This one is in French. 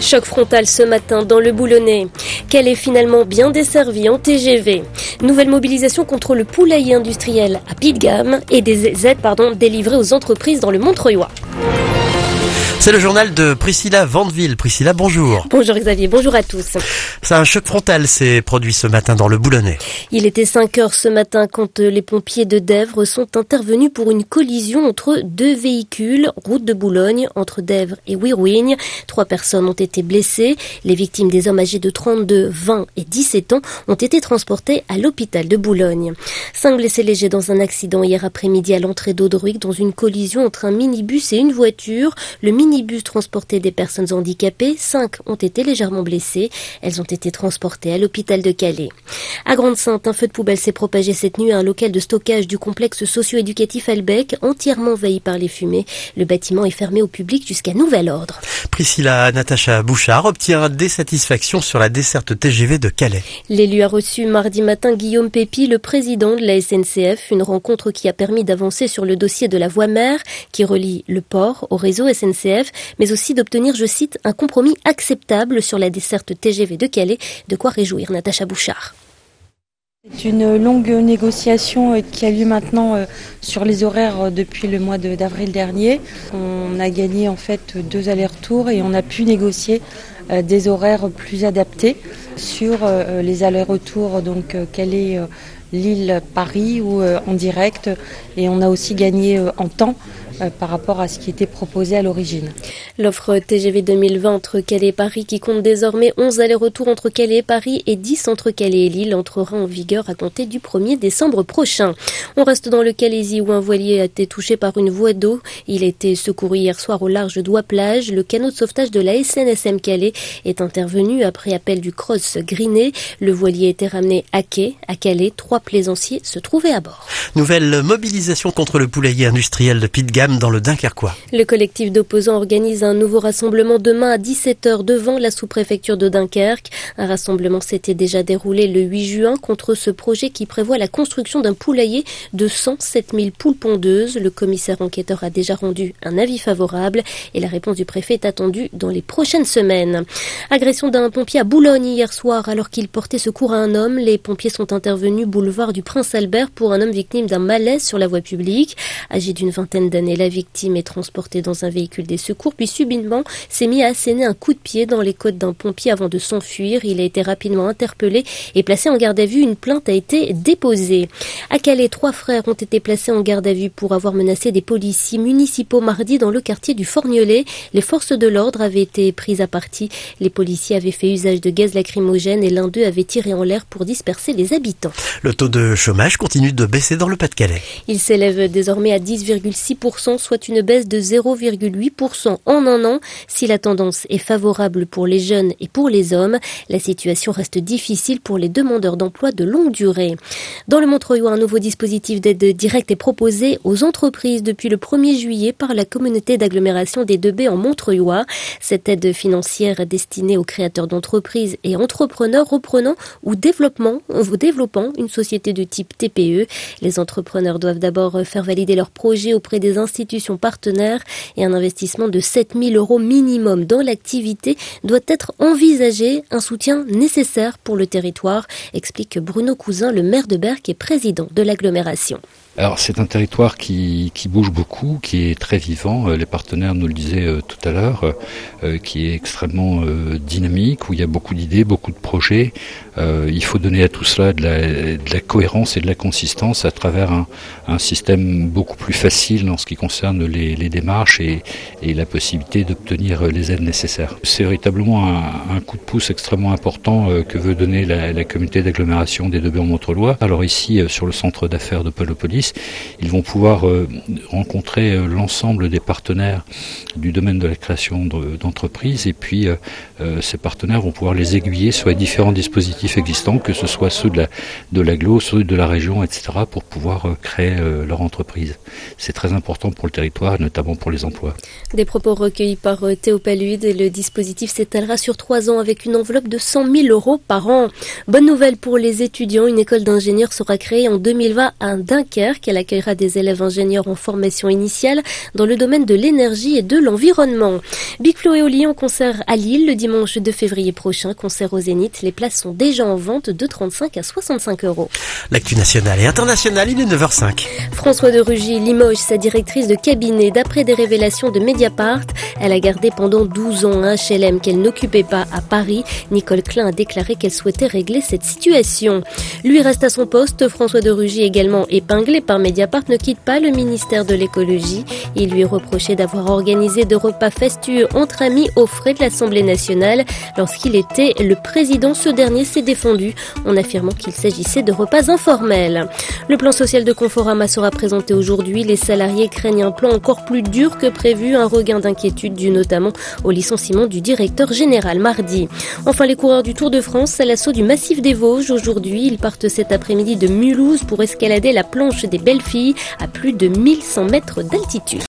Choc frontal ce matin dans le Boulonnais. Qu'elle est finalement bien desservie en TGV. Nouvelle mobilisation contre le poulailler industriel à pied de gamme et des aides délivrées aux entreprises dans le Montreuilois. C'est le journal de Priscilla Vandeville. Priscilla, bonjour. Bonjour Xavier, bonjour à tous. Un choc frontal s'est produit ce matin dans le Boulonnais. Il était 5h ce matin quand les pompiers de Dèvres sont intervenus pour une collision entre deux véhicules, route de Boulogne, entre Dèvres et Wirouigne. 3 personnes ont été blessées. Les victimes, des hommes âgés de 32, 20 et 17 ans, ont été transportées à l'hôpital de Boulogne. 5 blessés légers dans un accident hier après-midi à l'entrée d'Audruic dans une collision entre un minibus et une voiture. Le minibus transportait des personnes handicapées, 5 ont été légèrement blessées. Elles ont été transportées à l'hôpital de Calais. À Grande-Sainte, un feu de poubelle s'est propagé cette nuit à un local de stockage du complexe socio-éducatif Albec, entièrement envahi par les fumées. Le bâtiment est fermé au public jusqu'à nouvel ordre. Priscilla Natacha Bouchard obtient des satisfactions sur la desserte TGV de Calais. L'élu a reçu mardi matin Guillaume Pépi, le président de la SNCF, une rencontre qui a permis d'avancer sur le dossier de la voie mer qui relie le port au réseau SNCF, mais aussi d'obtenir, je cite, un compromis acceptable sur la desserte TGV de Calais. De quoi réjouir Natacha Bouchard. C'est une longue négociation qui a lieu maintenant sur les horaires depuis le mois d'avril dernier. On a gagné en fait 2 allers-retours et on a pu négocier des horaires plus adaptés sur les allers-retours, donc Calais, Lille, Paris ou en direct. Et on a aussi gagné en temps par rapport à ce qui était proposé à l'origine. L'offre TGV 2020 entre Calais et Paris, qui compte désormais 11 allers-retours entre Calais et Paris et 10 entre Calais et Lille, entrera en vigueur à compter du 1er décembre prochain. On reste dans le Calaisis où un voilier a été touché par une voie d'eau. Il a été secouru hier soir au large d'Ouaplage. Le canot de sauvetage de la SNSM Calais est intervenu après appel du Cross Griné. Le voilier a été ramené à quai. À Calais, 3 plaisanciers se trouvaient à bord. Nouvelle mobilisation contre le poulailler industriel de pied de gamme dans le Dunkerquois. Le collectif d'opposants organise un nouveau rassemblement demain à 17h devant la sous-préfecture de Dunkerque. Un rassemblement s'était déjà déroulé le 8 juin contre ce projet qui prévoit la construction d'un poulailler de 107 000 poules pondeuses. Le commissaire enquêteur a déjà rendu un avis favorable et la réponse du préfet est attendue dans les prochaines semaines. Agression d'un pompier à Boulogne hier soir alors qu'il portait secours à un homme. Les pompiers sont intervenus boulevard du Prince-Albert pour un homme victime d'un malaise sur la voie publique. Âgé d'une vingtaine d'années, la victime est transportée dans un véhicule des secours puis subitement s'est mis à asséner un coup de pied dans les côtes d'un pompier avant de s'enfuir. Il a été rapidement interpellé et placé en garde à vue. Une plainte a été déposée. À Calais, 3 frères ont été placés en garde à vue pour avoir menacé des policiers municipaux mardi dans le quartier du Forgnelet. Les forces de l'ordre avaient été prises à partie. Les policiers avaient fait usage de gaz lacrymogène et l'un d'eux avait tiré en l'air pour disperser les habitants. Le taux de chômage continue de baisser dans le Pas-de-Calais. Il s'élève désormais à 10,6%, soit une baisse de 0,8% en un an. Si la tendance est favorable pour les jeunes et pour les hommes, la situation reste difficile pour les demandeurs d'emploi de longue durée. Dans le Montreuilois, un nouveau dispositif d'aide directe est proposé aux entreprises depuis le 1er juillet par la communauté d'agglomération des 2B en Montreuilois. Cette aide financière est destinée aux créateurs d'entreprises et entrepreneurs reprenant ou développant une société de type TPE. Les entrepreneurs doivent d'abord faire valider leur projet auprès des institutions partenaires et un investissement de 7 000 € minimum dans l'activité doit être envisagé, un soutien nécessaire pour le territoire, explique Bruno Cousin, le maire de Berck et président de l'agglomération. Alors c'est un territoire qui bouge beaucoup, qui est très vivant, les partenaires nous le disaient tout à l'heure, qui est extrêmement dynamique, où il y a beaucoup d'idées, beaucoup de projets. Il faut donner à tout cela de la cohérence et de la consistance à travers un système beaucoup plus facile en ce qui concerne les démarches et la possibilité d'obtenir les aides nécessaires. C'est véritablement un coup de pouce extrêmement important que veut donner la communauté d'agglomération des 2B en Montreuilois. Alors ici, sur le centre d'affaires de Polopolis, ils vont pouvoir rencontrer l'ensemble des partenaires du domaine de la création d'entreprises et puis ces partenaires vont pouvoir les aiguiller sur les différents dispositifs existants, que ce soit ceux de l'agglo, ceux de la région, etc., pour pouvoir créer leur entreprise. C'est très important pour le territoire et notamment pour les emplois. Des propos recueillis par Théo Palude. Le dispositif s'étalera sur 3 ans avec une enveloppe de 100 000 € par an. Bonne nouvelle pour les étudiants, une école d'ingénieurs sera créée en 2020 à Dunkerque. Dunkerque. Elle accueillera des élèves ingénieurs en formation initiale dans le domaine de l'énergie et de l'environnement. Big Flo et Oli en concert à Lille le dimanche 2 février prochain. Concert au Zénith. Les places sont déjà en vente de 35 à 65 €. L'actu nationale et internationale, il est 9h05. François de Rugy limoge sa directrice de cabinet. D'après des révélations de Mediapart, elle a gardé pendant 12 ans un HLM qu'elle n'occupait pas à Paris. Nicole Klein a déclaré qu'elle souhaitait régler cette situation. Lui reste à son poste. François de Rugy, également épinglé par Mediapart, ne quitte pas le ministère de l'écologie. Il lui est reproché d'avoir organisé de repas fastueux entre amis aux frais de l'Assemblée nationale. Lorsqu'il était le président, ce dernier s'est défendu en affirmant qu'il s'agissait de repas informels. Le plan social de Conforama sera présenté aujourd'hui. Les salariés craignent un plan encore plus dur que prévu, un regain d'inquiétude dû notamment au licenciement du directeur général mardi. Enfin, les coureurs du Tour de France à l'assaut du massif des Vosges. Aujourd'hui, ils partent cet après-midi de Mulhouse pour escalader la planche des Belles Filles à plus de 1100 mètres d'altitude.